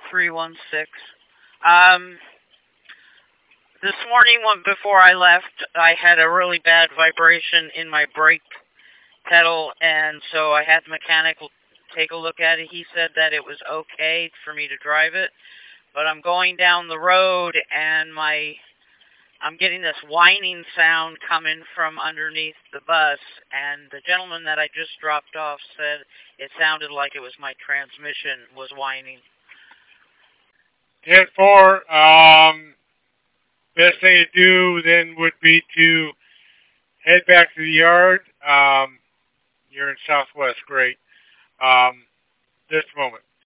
316. Um, this morning, before I left, I had a really bad vibration in my brake pedal, and so I had the mechanic take a look at it. He said that it was okay for me to drive it, but I'm going down the road, and I'm getting this whining sound coming from underneath the bus, and the gentleman that I just dropped off said it sounded like it was my transmission was whining. 10-4, best thing to do then would be to head back to the yard. You're in Southwest, great. Just a moment.